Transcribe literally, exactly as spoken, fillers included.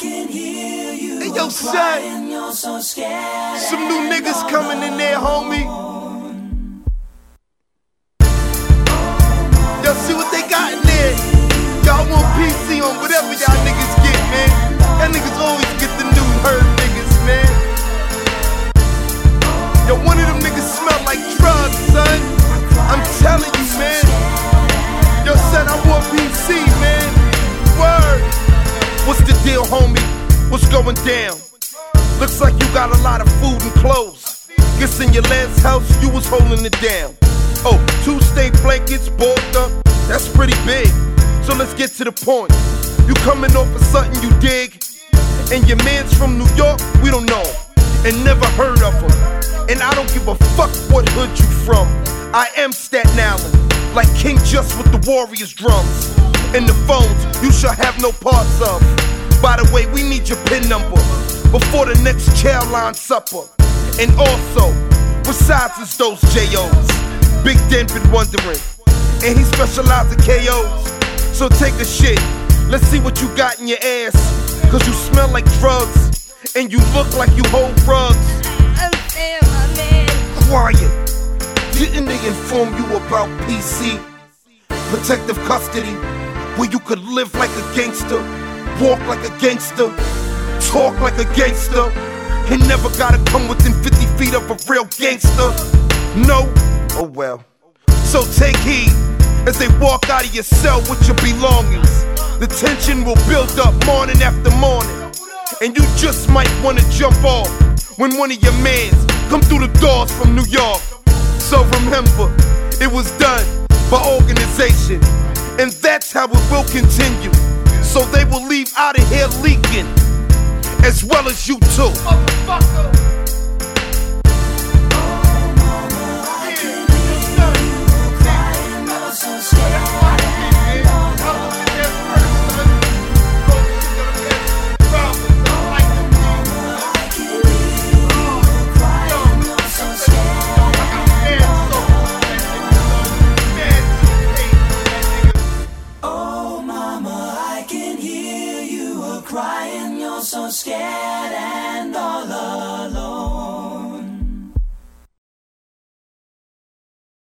can hear you. Hey, yo, son. You're so scared. Some new niggas coming in there, homie. Y'all see what they got in there? Y'all want P C on whatever y'all niggas get, man. Y'all niggas always get the new herd niggas, man. Yo, one of them niggas smell like drugs, son. I'm telling you, man. Yo, son, I want P C, man. Word. What's the deal, homie? What's going down? Looks like you got a lot of food and clothes. Guess in your last house, you was holding it down. Oh, two state blankets, bulked up. That's pretty big. So let's get to the point. You coming off of something you dig, and your man's from New York, we don't know him, and never heard of him. And I don't give a fuck what hood you from. I am Staten Island, like King Just with the Warriors drums. And the phones you shall have no parts of. By the way, we need your PIN number before the next Childline supper. And also, what size is those J Os? Big Den been wondering, and he specializes in K Os. So take a shit, let's see what you got in your ass. Cause you smell like drugs, and you look like you hold rugs. I'm saying, my man. Quiet. Didn't they inform you about P C? Protective custody, where you could live like a gangster, walk like a gangster, talk like a gangster, and never gotta come within fifty feet of a real gangster. No? Oh well. So take heed as they walk out of your cell with your belongings. The tension will build up morning after morning, and you just might wanna jump off when one of your mans come through the doors from New York. So remember, it was done by organization, and that's how it will continue. So they will leave out of here leaking, as well as you too. Motherfucker. Crying, you're so scared and all alone.